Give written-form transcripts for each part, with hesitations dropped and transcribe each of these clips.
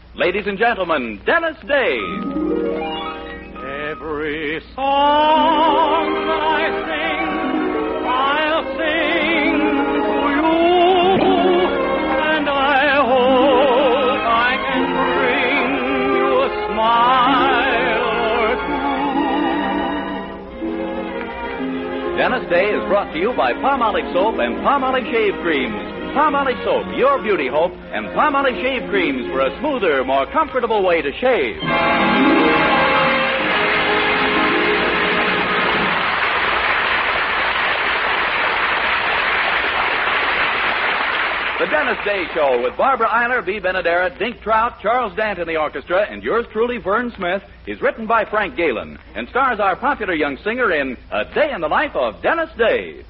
Ladies and gentlemen, Dennis Day. Every song that I sing, I'll sing to you, and I hope I can bring you a smile or two. Dennis Day is brought to you by Palmolive Soap and Palmolive Shave Creams. Palmolive Soap, your beauty hope, and Palmolive Shave Creams for a smoother, more comfortable way to shave. The Dennis Day Show with Barbara Eiler, B. Benaderet, Dink Trout, Charles Dant in the orchestra, and yours truly, Vern Smith, is written by Frank Galen and stars our popular young singer in A Day in the Life of Dennis Day.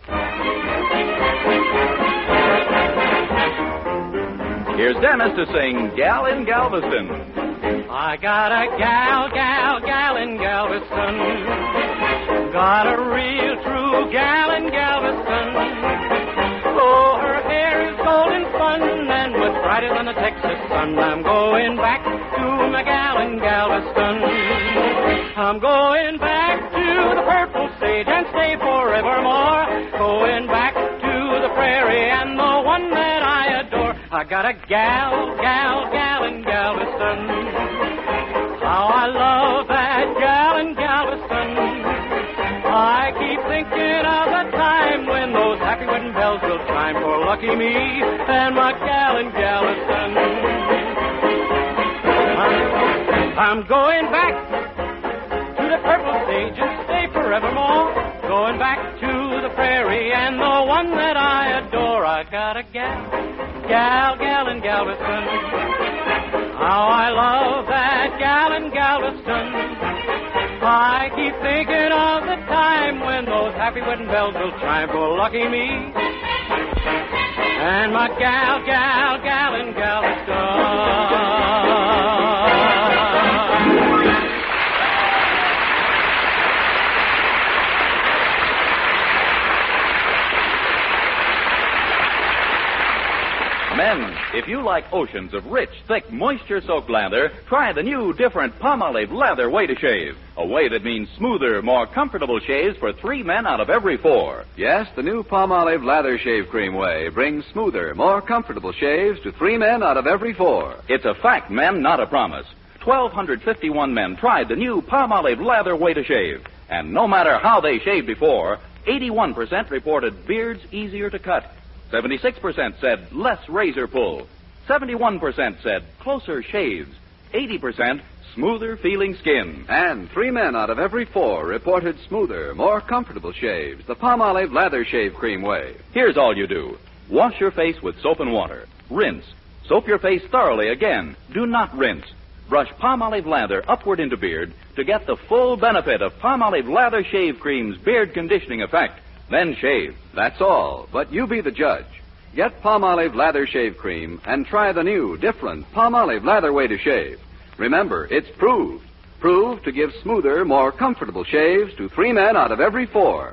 Here's Dennis to sing Gal in Galveston. I got a gal in Galveston. Got a real true gal in Galveston. Oh, her hair is golden fun and much brighter than the Texas sun. I'm going back to my gal in Galveston. I'm going back to the purple sage and stay forevermore. Going back to the prairie and the one that I adore. I got a gal in Galveston. How I love that gal in Galveston. I keep thinking of the time when those happy wedding bells will chime for lucky me and my gal in Galveston. I'm going back to the purple sage and stay forevermore. Going back to the prairie and the one that I adore. I got a gal in Galveston. How I love that gal in Galveston. I keep thinking of the time when those happy wedding bells will chime for lucky me and my gal in Galveston. Men, if you like oceans of rich, thick, moisture-soaked lather, try the new, different Palmolive Lather Way to Shave. A way that means smoother, more comfortable shaves for 3 men out of every 4. Yes, the new Palmolive Lather Shave Cream Way brings smoother, more comfortable shaves to 3 men out of every 4. It's a fact, men, not a promise. 1,251 men tried the new Palmolive Lather Way to Shave. And no matter how they shaved before, 81% reported beards easier to cut. 76% said less razor pull. 71% said closer shaves. 80% smoother feeling skin. And 3 men out of every 4 reported smoother, more comfortable shaves. The Palmolive Lather Shave Cream Way. Here's all you do. Wash your face with soap and water. Rinse. Soap your face thoroughly again. Do not rinse. Brush Palmolive Lather upward into beard to get the full benefit of Palmolive Lather Shave Cream's beard conditioning effect. Then shave. That's all, but you be the judge. Get Palmolive Lather Shave Cream and try the new, different Palmolive Lather Way to Shave. Remember, it's proved. Proved to give smoother, more comfortable shaves to 3 men out of every 4.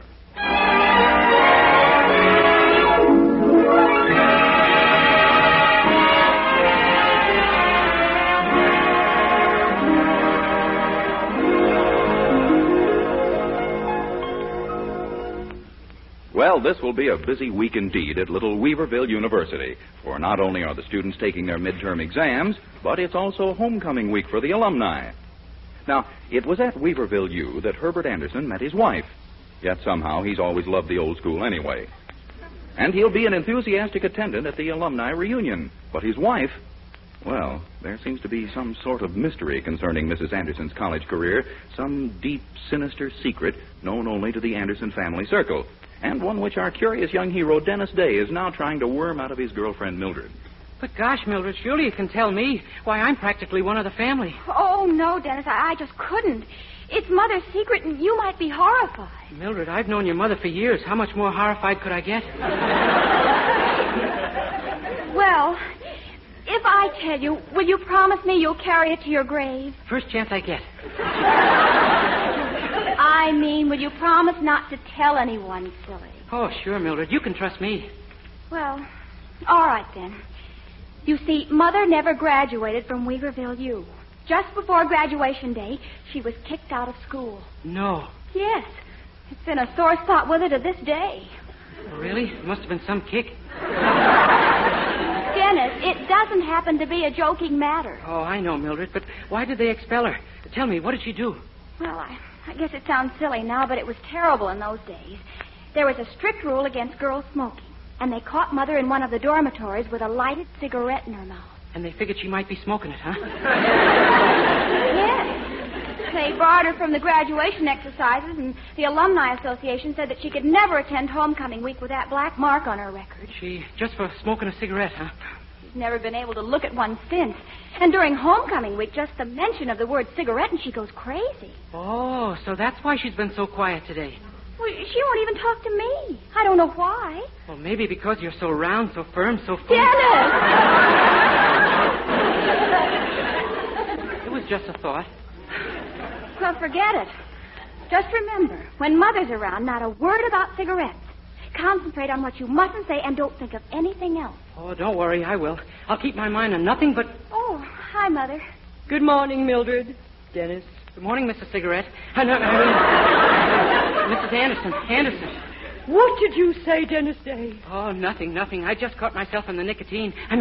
Well, this will be a busy week indeed at Little Weaverville University, for not only are the students taking their midterm exams, but it's also homecoming week for the alumni. Now, it was at Weaverville U that Herbert Anderson met his wife, yet somehow he's always loved the old school anyway. And he'll be an enthusiastic attendant at the alumni reunion. But his wife, well, there seems to be some sort of mystery concerning Mrs. Anderson's college career, some deep, sinister secret known only to the Anderson family circle. And one which our curious young hero, Dennis Day, is now trying to worm out of his girlfriend, Mildred. But gosh, Mildred, surely you can tell me. Why, I'm practically one of the family. Oh, no, Dennis, I just couldn't. It's Mother's secret, and you might be horrified. Mildred, I've known your mother for years. How much more horrified could I get? Well, if I tell you, will you promise me you'll carry it to your grave? First chance I get. I mean, will you promise not to tell anyone, silly? Oh, sure, Mildred. You can trust me. Well, all right, then. You see, Mother never graduated from Weaverville U. Just before graduation day, she was kicked out of school. No. Yes. It's been a sore spot with her to this day. Really? It must have been some kick. Dennis, it doesn't happen to be a joking matter. Oh, I know, Mildred, but why did they expel her? Tell me, what did she do? Well, I guess it sounds silly now, but it was terrible in those days. There was a strict rule against girls smoking, and they caught Mother in one of the dormitories with a lighted cigarette in her mouth. And they figured she might be smoking it, huh? Yes. They barred her from the graduation exercises, and the Alumni Association said that she could never attend homecoming week with that black mark on her record. Just for smoking a cigarette, huh? She's never been able to look at one since. And during homecoming week, just the mention of the word cigarette, and she goes crazy. Oh, so that's why she's been so quiet today. Well, she won't even talk to me. I don't know why. Well, maybe because you're so round, so firm, so funny. Dennis! It was just a thought. Well, forget it. Just remember, when Mother's around, not a word about cigarettes. Concentrate on what you mustn't say and don't think of anything else. Oh, don't worry, I will. I'll keep my mind on nothing but... Oh, hi, Mother. Good morning, Mildred. Dennis. Good morning, Mrs. Cigarette. Mrs. Anderson. What did you say, Dennis Day? Oh, nothing. I just caught myself in the nicotine. Fine.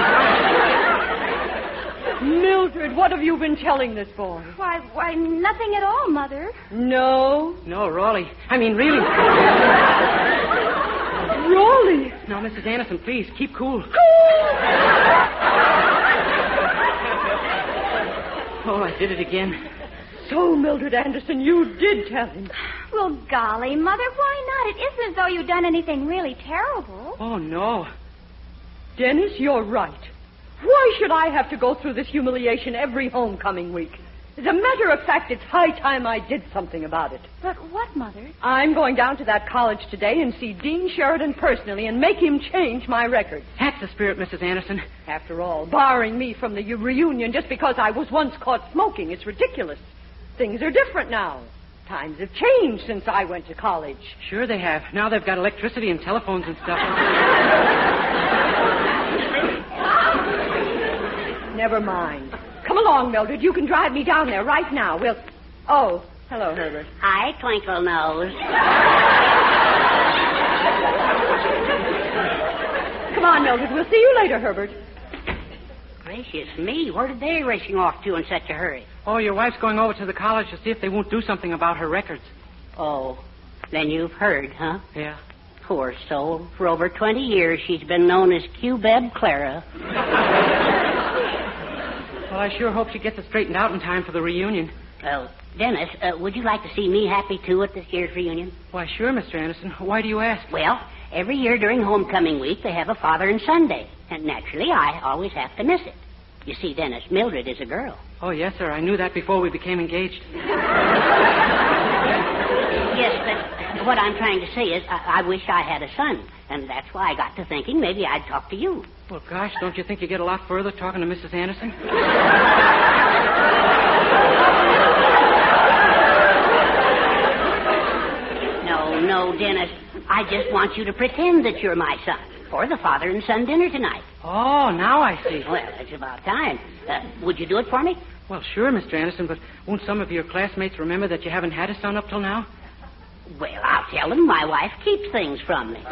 Mildred, what have you been telling this boy? Why, nothing at all, Mother. No? No, Raleigh. Really. Raleigh? No, Mrs. Anderson, please, keep cool. Oh, I did it again. So, Mildred Anderson, you did tell him. Well, golly, Mother, why not? It isn't as though you'd done anything really terrible. Oh, no. Dennis, you're right. Why should I have to go through this humiliation every homecoming week? As a matter of fact, it's high time I did something about it. But what, Mother? I'm going down to that college today and see Dean Sheridan personally and make him change my record. That's the spirit, Mrs. Anderson. After all, barring me from the reunion just because I was once caught smoking, it's ridiculous. Things are different now. Times have changed since I went to college. Sure they have. Now they've got electricity and telephones and stuff. Never mind. Come along, Mildred. You can drive me down there right now. Oh, hello, Herbert. Hi, Twinkle Nose. Come on, Mildred. We'll see you later, Herbert. Gracious me, where did they racing off to in such a hurry? Oh, your wife's going over to the college to see if they won't do something about her records. Oh, then you've heard, huh? Yeah. Poor soul. For over 20 years, she's been known as Q-Beb Clara. Well, I sure hope she gets it straightened out in time for the reunion. Well, Dennis, would you like to see me happy, too, at this year's reunion? Why, sure, Mr. Anderson. Why do you ask? Well, every year during homecoming week, they have a Father and Son Day. And naturally, I always have to miss it. You see, Dennis, Mildred is a girl. Oh, yes, sir. I knew that before we became engaged. Yes, but what I'm trying to say is I wish I had a son. And that's why I got to thinking maybe I'd talk to you. Well, gosh, don't you think you get a lot further talking to Mrs. Anderson? No, Dennis. I just want you to pretend that you're my son for the father and son dinner tonight. Oh, now I see. Well, it's about time. Would you do it for me? Well, sure, Mr. Anderson, but won't some of your classmates remember that you haven't had a son up till now? Well, I'll tell them my wife keeps things from me.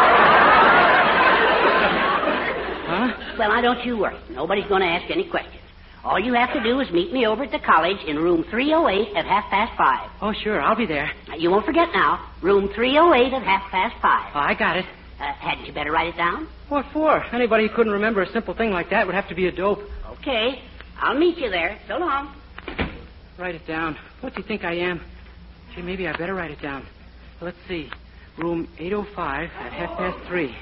Huh? Well, now, don't you worry. Nobody's going to ask any questions. All you have to do is meet me over at the college in room 308 at 5:30. Oh, sure, I'll be there. You won't forget now. Room 308 at 5:30. Oh, I got it. Hadn't you better write it down? What for? Anybody who couldn't remember a simple thing like that would have to be a dope. Okay. I'll meet you there. So long. Write it down. What do you think I am? Gee, maybe I better write it down. Let's see. Room 805 at 3:30.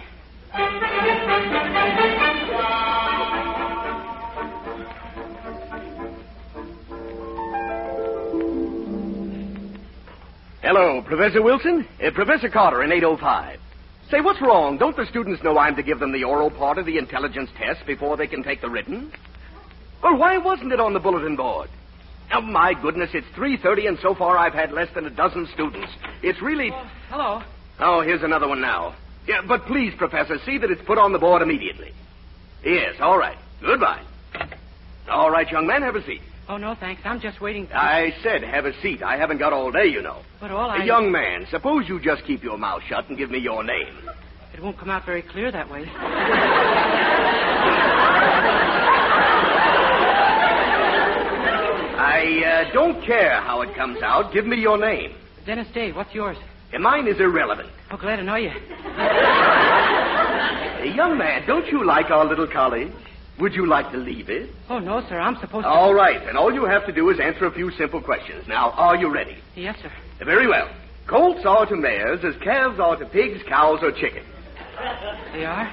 Hello, Professor Wilson. Professor Carter in 805. Say, what's wrong? Don't the students know I'm to give them the oral part of the intelligence test before they can take the written? Well, why wasn't it on the bulletin board? Oh, my goodness, it's 3:30, and so far I've had less than a dozen students. It's really... Oh, hello. Oh, here's another one now. Yeah, but please, Professor, see that it's put on the board immediately. Yes, all right. Goodbye. All right, young man, have a seat. Oh, no, thanks. I'm just waiting. I said have a seat. I haven't got all day, you know. But all I... Young man, suppose you just keep your mouth shut and give me your name. It won't come out very clear that way. I don't care how it comes out. Give me your name. Dennis Day, what's yours? And mine is irrelevant. Oh, glad to know you. Hey, young man, don't you like our little college? Would you like to leave it? Oh, no, sir. I'm supposed to... All right, and all you have to do is answer a few simple questions. Now, are you ready? Yes, sir. Very well. Colts are to mares as calves are to pigs, cows, or chickens. They are?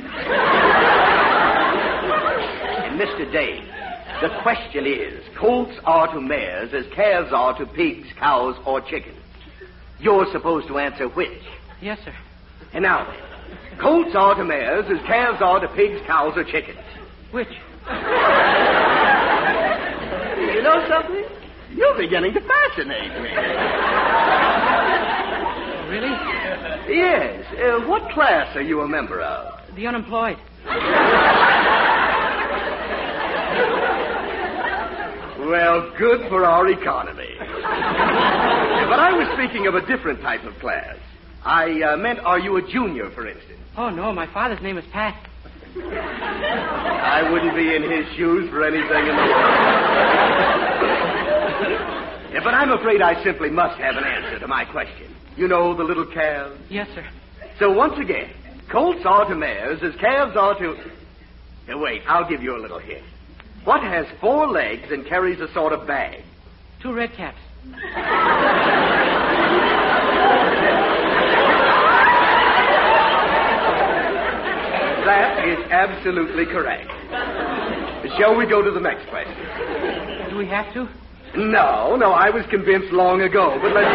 And Mr. Day, the question is, colts are to mares as calves are to pigs, cows, or chickens. You're supposed to answer which? Yes, sir. And now then, colts are to mares as calves are to pigs, cows, or chickens. Which? You know something? You're beginning to fascinate me. Really? Yes. What class are you a member of? The unemployed. Well, good for our economy. But I was speaking of a different type of class. I meant, are you a junior, for instance? Oh, no, my father's name is Pat. I wouldn't be in his shoes for anything in the world. Yeah, but I'm afraid I simply must have an answer to my question. You know the little calves? Yes, sir. So once again, colts are to mares as calves are to... Now, wait, I'll give you a little hint. What has 4 legs and carries a sort of bag? 2 red caps. That is absolutely correct. Shall we go to the next question? Do we have to? No, I was convinced long ago, but let's...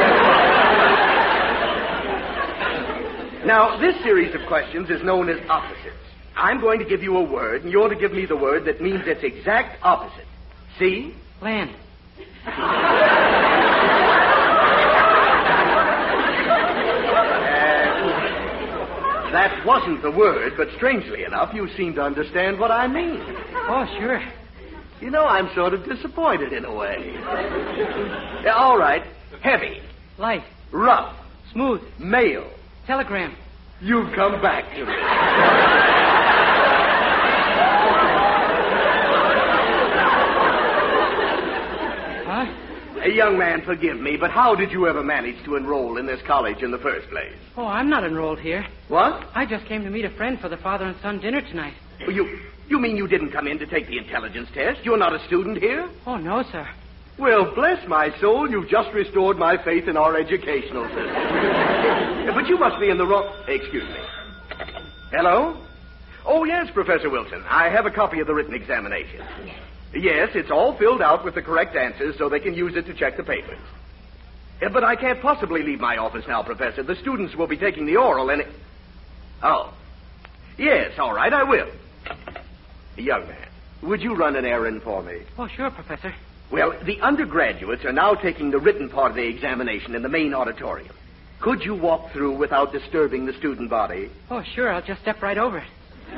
Now, this series of questions is known as opposites. I'm going to give you a word, and you're to give me the word that means its exact opposite. See? Land. That wasn't the word, but strangely enough, you seem to understand what I mean. Oh, sure. You know, I'm sort of disappointed in a way. Yeah, all right. Heavy. Light. Rough. Smooth. Mail. Telegram. You've come back to me. Huh? Hey, young man, forgive me, but how did you ever manage to enroll in this college in the first place? Oh, I'm not enrolled here. What? I just came to meet a friend for the father and son dinner tonight. You mean you didn't come in to take the intelligence test? You're not a student here? Oh, no, sir. Well, bless my soul, you've just restored my faith in our educational system. But you must be in the wrong... Excuse me. Hello? Oh, yes, Professor Wilson. I have a copy of the written examination. Yes, it's all filled out with the correct answers so they can use it to check the papers. But I can't possibly leave my office now, Professor. The students will be taking the oral and... Oh. Yes, all right, I will. Young man, would you run an errand for me? Oh, sure, Professor. Well, the undergraduates are now taking the written part of the examination in the main auditorium. Could you walk through without disturbing the student body? Oh, sure, I'll just step right over it.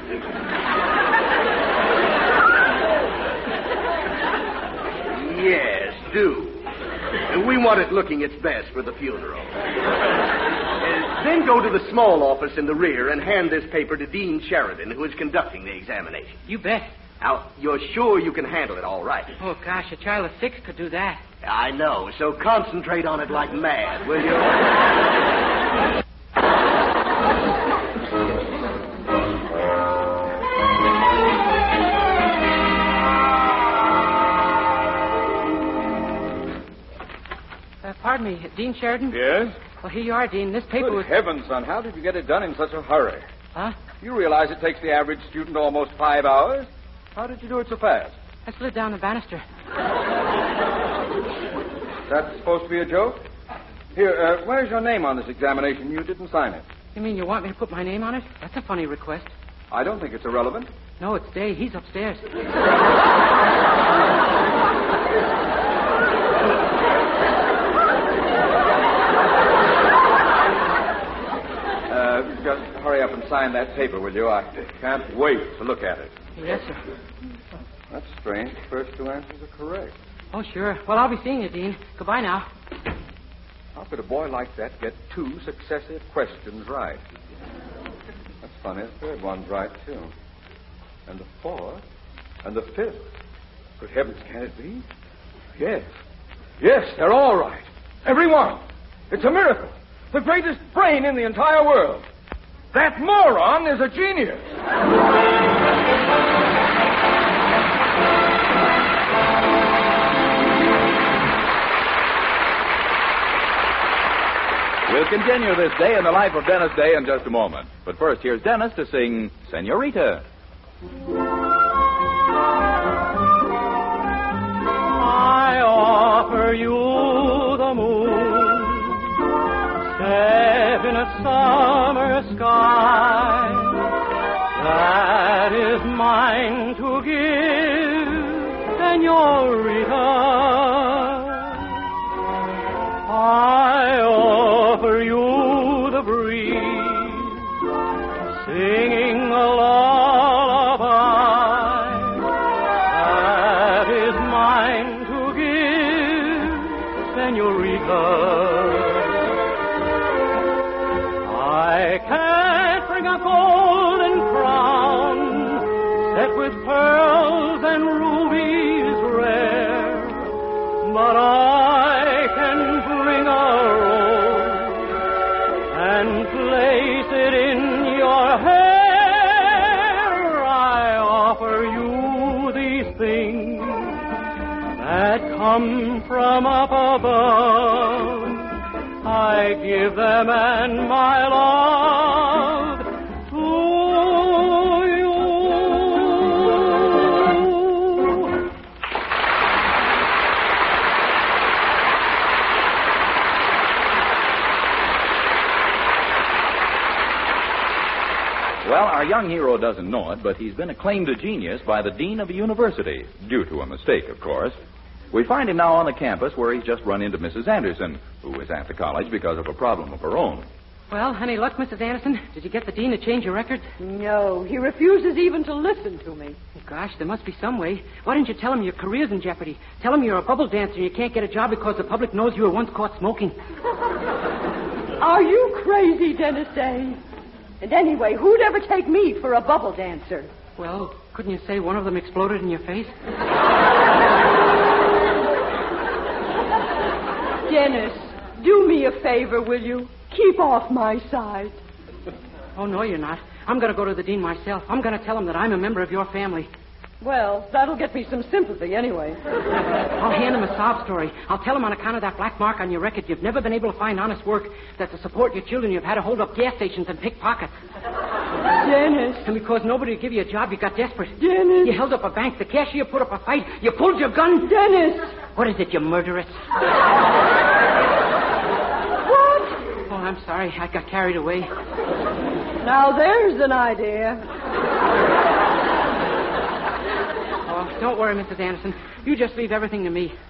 Yes, do. We want it looking its best for the funeral. Then go to the small office in the rear and hand this paper to Dean Sheridan, who is conducting the examination. You bet. Now, you're sure you can handle it all right? Oh, gosh, a child of 6 could do that. I know, so concentrate on it like mad, will you? Pardon me, Dean Sheridan? Yes? Well, here you are, Dean. This paper was... Good heavens, son, how did you get it done in such a hurry? Huh? You realize it takes the average student almost 5 hours? How did you do it so fast? I slid down the banister. That's supposed to be a joke? Here, where's your name on this examination? You didn't sign it. You mean you want me to put my name on it? That's a funny request. I don't think it's irrelevant. No, it's Day. He's upstairs. Just hurry up and sign that paper, will you? I can't wait to look at it. Yes, sir. That's strange. The first two answers are correct. Oh, sure. Well, I'll be seeing you, Dean. Goodbye now. How could a boy like that get two successive questions right? That's funny. The third one's right, too. And the fourth. And the fifth. Good heavens, can it be? Yes. Yes, they're all right. Every one. It's a miracle. The greatest brain in the entire world. That moron is a genius. We'll continue this day in the life of Dennis Day in just a moment. But first, here's Dennis to sing Senorita. I offer you the moon, set in a summer sky, that is mine to give, Senorita. I offer you the breeze, singing a lullaby, that is mine to give, Senorita. I can't bring a golden crown, set with pearls and rubies rare, but I can bring a rose and place it in your hair. I offer you these things that come from up above. I give them and my love to you. Well, our young hero doesn't know it, but he's been acclaimed a genius by the dean of a university, due to a mistake, of course. We find him now on the campus where he's just run into Mrs. Anderson, who is at the college because of a problem of her own. Well, any luck, Mrs. Anderson? Did you get the dean to change your records? No, he refuses even to listen to me. Gosh, there must be some way. Why didn't you tell him your career's in jeopardy? Tell him you're a bubble dancer and you can't get a job because the public knows you were once caught smoking. Are you crazy, Dennis Day? And anyway, who'd ever take me for a bubble dancer? Well, couldn't you say one of them exploded in your face? Dennis, do me a favor, will you? Keep off my side. Oh, no, you're not. I'm going to go to the dean myself. I'm going to tell him that I'm a member of your family. Well, that'll get me some sympathy anyway. I'll hand him a sob story. I'll tell him on account of that black mark on your record you've never been able to find honest work, that to support your children you've had to hold up gas stations and pick pockets. Dennis. And because nobody would give you a job, you got desperate. Dennis. You held up a bank. The cashier put up a fight. You pulled your gun. Dennis. What is it, you murderess? What? Oh, I'm sorry. I got carried away. Now there's an idea. Oh, don't worry, Mrs. Anderson. You just leave everything to me.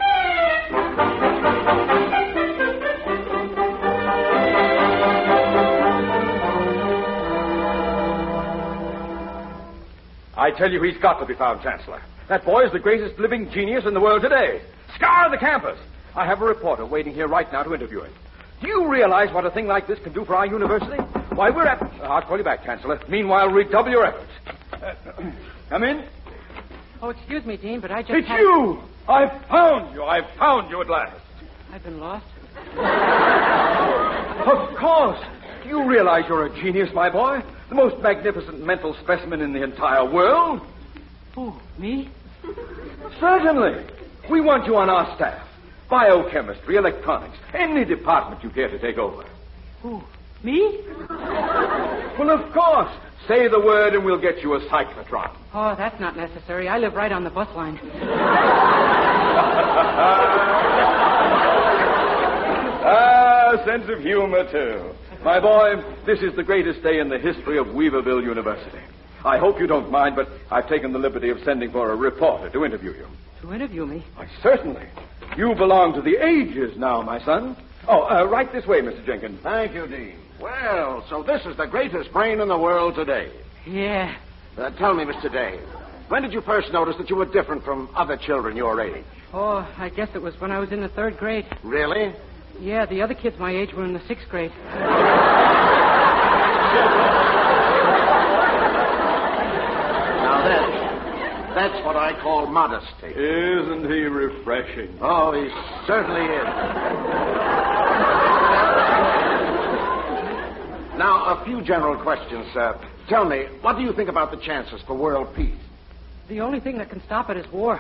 I tell you, he's got to be found, Chancellor. That boy is the greatest living genius in the world today. Scour the campus. I have a reporter waiting here right now to interview him. Do you realize what a thing like this can do for our university? Why, we're at... I'll call you back, Chancellor. Meanwhile, redouble your efforts. Come in. Oh, excuse me, Dean, but I just... It's you! I've found you. I've found you at last. I've been lost. Of course. Do you realize you're a genius, my boy? The most magnificent mental specimen in the entire world. Who, me? Certainly. We want you on our staff. Biochemistry, electronics, any department you care to take over. Who, me? Well, of course. Say the word and we'll get you a cyclotron. Oh, that's not necessary. I live right on the bus line. Sense of humor, too. My boy, this is the greatest day in the history of Weaverville University. I hope you don't mind, but I've taken the liberty of sending for a reporter to interview you. To interview me? Why, certainly. You belong to the ages now, my son. Oh, right this way, Mr. Jenkins. Thank you, Dean. Well, so this is the greatest brain in the world today. Yeah. Tell me, Mr. Day, when did you first notice that you were different from other children your age? Oh, I guess it was when I was in the 3rd grade. Really? Yeah, the other kids my age were in the 6th grade. Now that's what I call modesty. Isn't he refreshing? Oh, he certainly is. Now, a few general questions, sir. Tell me, what do you think about the chances for world peace? The only thing that can stop it is war.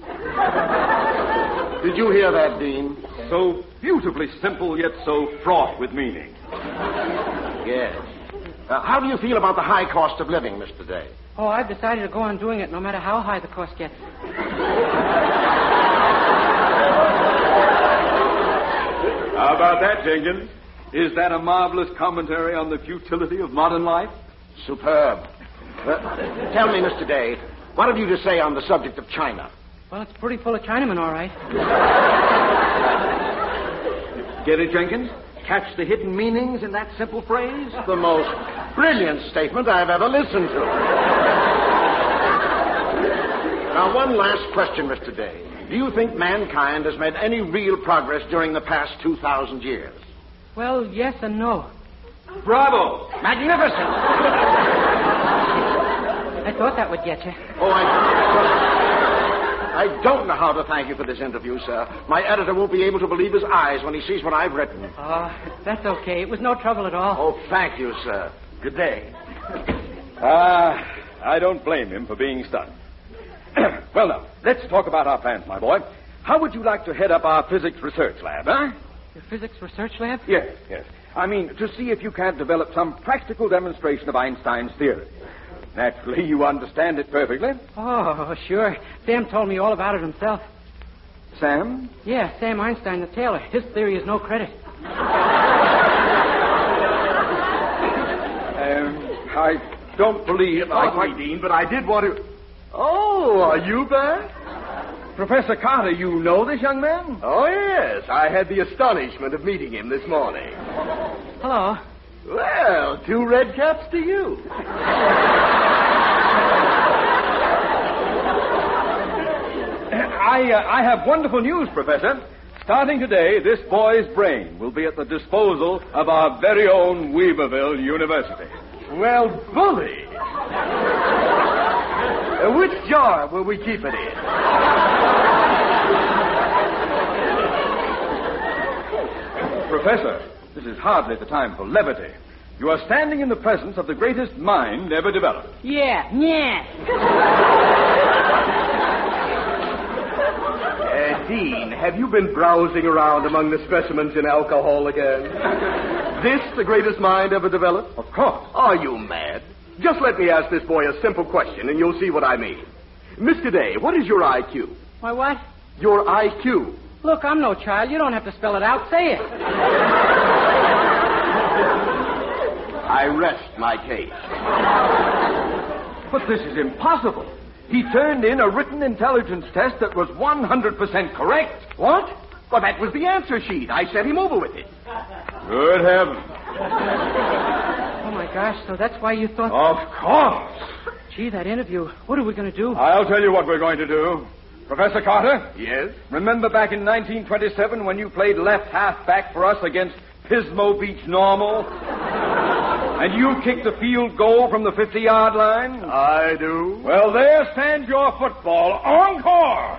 Did you hear that, Dean? So beautifully simple, yet so fraught with meaning. Yes. How do you feel about the high cost of living, Mr. Day? Oh, I've decided to go on doing it no matter how high the cost gets. How about that, Jenkins? Is that a marvelous commentary on the futility of modern life? Superb. Tell me, Mr. Day, what have you to say on the subject of China? Well, it's pretty full of Chinamen, all right. Get it, Jenkins? Catch the hidden meanings in that simple phrase? The most brilliant statement I've ever listened to. Now, one last question, Mr. Day. Do you think mankind has made any real progress during the past 2,000 years? Well, yes and no. Bravo! Magnificent! I thought that would get you. Oh, I don't know how to thank you for this interview, sir. My editor won't be able to believe his eyes when he sees what I've written. Oh, that's okay. It was no trouble at all. Oh, thank you, sir. Good day. I don't blame him for being stunned. Well, now, let's talk about our plans, my boy. How would you like to head up our physics research lab, huh? Your physics research lab? Yes. I mean, to see if you can't develop some practical demonstration of Einstein's theory. Naturally, you understand it perfectly. Oh, sure. Sam told me all about it himself. Sam? Yeah, Sam Einstein, the tailor. His theory is no credit. I don't believe Pardon me, Dean, but I did want to... Oh, are you back? Professor Carter, you know this young man? Oh, yes. I had the astonishment of meeting him this morning. Hello. Well, 2 red caps to you. I have wonderful news, Professor. Starting today, this boy's brain will be at the disposal of our very own Weaverville University. Well, bully. Which jar will we keep it in? Professor, this is hardly the time for levity. You are standing in the presence of the greatest mind ever developed. Yeah. Dean, have you been browsing around among the specimens in alcohol again? This the greatest mind ever developed? Of course. Are you mad? Just let me ask this boy a simple question, and you'll see what I mean. Mr. Day, what is your IQ? My what? Your IQ. Look, I'm no child. You don't have to spell it out. Say it. I rest my case. But this is impossible. He turned in a written intelligence test that was 100% correct. What? Well, that was the answer sheet. I sent him over with it. Good heavens. Oh, my gosh. So that's why you thought... Of course. Gee, that interview. What are we going to do? I'll tell you what we're going to do. Professor Carter? Yes? Remember back in 1927 when you played left halfback for us against Pismo Beach Normal? And you kicked the field goal from the 50-yard line? I do. Well, there stands your football. Encore!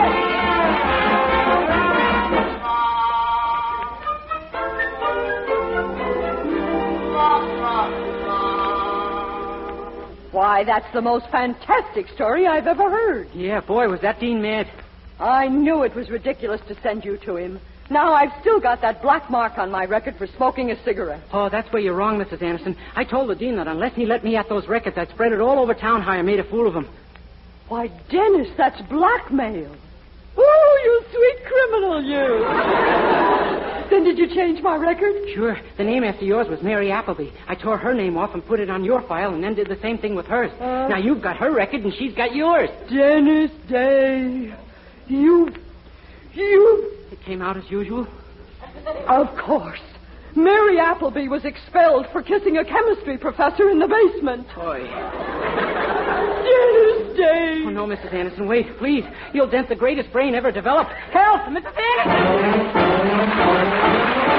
Why, that's the most fantastic story I've ever heard. Yeah, boy, was that Dean mad. I knew it was ridiculous to send you to him. Now I've still got that black mark on my record for smoking a cigarette. Oh, that's where you're wrong, Mrs. Anderson. I told the dean that unless he let me at those records, I'd spread it all over town how I made a fool of him. Why, Dennis, that's blackmail. Oh, you sweet criminal, you. Then did you change my record? Sure. The name after yours was Mary Appleby. I tore her name off and put it on your file and then did the same thing with hers. Now you've got her record and she's got yours. Dennis Day. You... It came out as usual? Of course. Mary Appleby was expelled for kissing a chemistry professor in the basement. Boy. Dennis Day. Oh, no, Mrs. Anderson, wait, please. You'll dent the greatest brain ever developed. Help, Mrs. Anderson!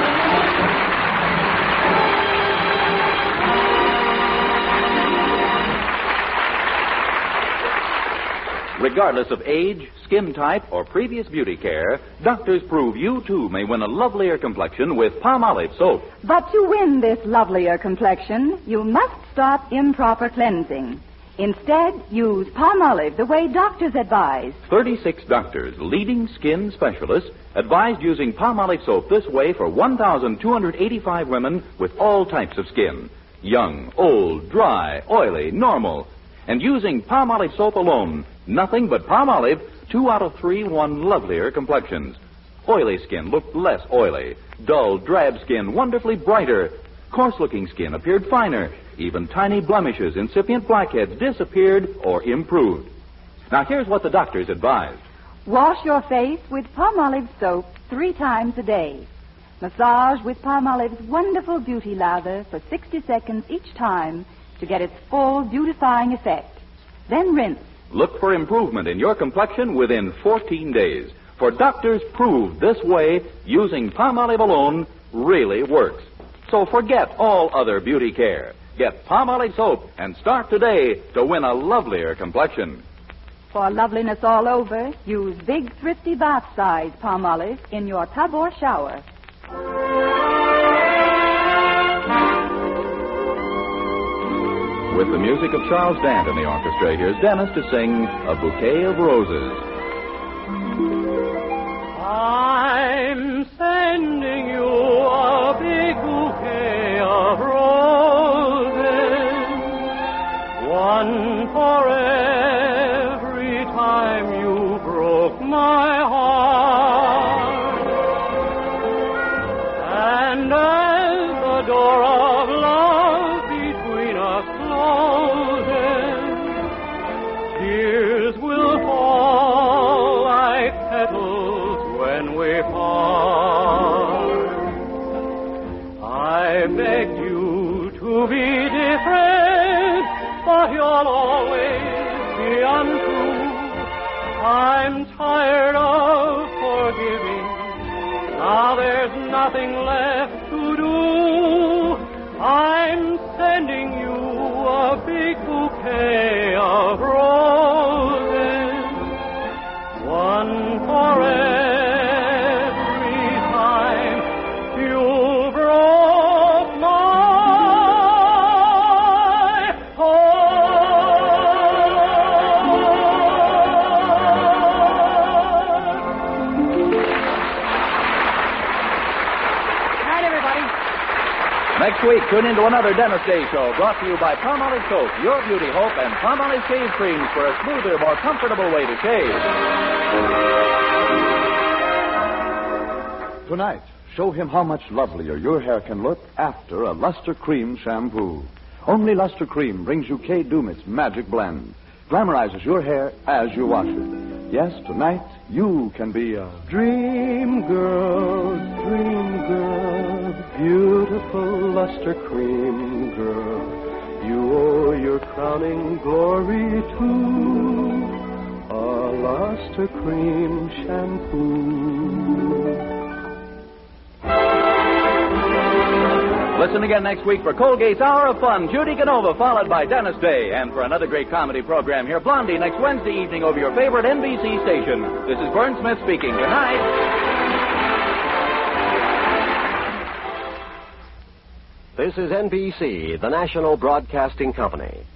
Regardless of age, skin type, or previous beauty care, doctors prove you, too, may win a lovelier complexion with Palmolive soap. But to win this lovelier complexion, you must stop improper cleansing. Instead, use Palmolive the way doctors advise. 36 doctors, leading skin specialists, advised using Palmolive soap this way for 1,285 women with all types of skin. Young, old, dry, oily, normal. And using Palmolive soap alone, nothing but Palmolive, 2 out of 3 won lovelier complexions. Oily skin looked less oily. Dull, drab skin wonderfully brighter. Coarse-looking skin appeared finer. Even tiny blemishes, incipient blackheads disappeared or improved. Now, here's what the doctors advised. Wash your face with Palmolive soap 3 times a day. Massage with Palmolive's wonderful beauty lather for 60 seconds each time to get its full beautifying effect. Then rinse. Look for improvement in your complexion within 14 days. For doctors proved this way, using Palmolive alone really works. So forget all other beauty care. Get Palmolive soap and start today to win a lovelier complexion. For loveliness all over, use big, thrifty bath-size Palmolive in your tub or shower. With the music of Charles Dant in the orchestra, here's Dennis to sing A Bouquet of Roses. I'm sending you a big bouquet of roses, one for every time you broke my heart. And as the door of love between us closes, tears will fall like petals when we part. I begged you to be different, but you'll always be untrue. I'm tired of forgiving. Now there's nothing left to do. I'm sending you a big bouquet of roses, one for every time you broke my Night, everybody. Next week, tune into another Dennis Day Show brought to you by Palmolive Soap, your beauty hope, and Palmolive Shave Creams for a smoother, more comfortable way to shave. Tonight, show him how much lovelier your hair can look after a Luster Cream shampoo. Only Luster Cream brings you Kay Dumit's magic blend. Glamorizes your hair as you wash it. Yes, tonight, you can be a dream girl, beautiful Luster Cream girl. You owe your crowning glory to a Luster Cream shampoo. Listen again next week for Colgate's Hour of Fun, Judy Canova, followed by Dennis Day. And for another great comedy program, hear Blondie next Wednesday evening over your favorite NBC station. This is Vern Smith speaking. Good night. This is NBC, the national broadcasting company.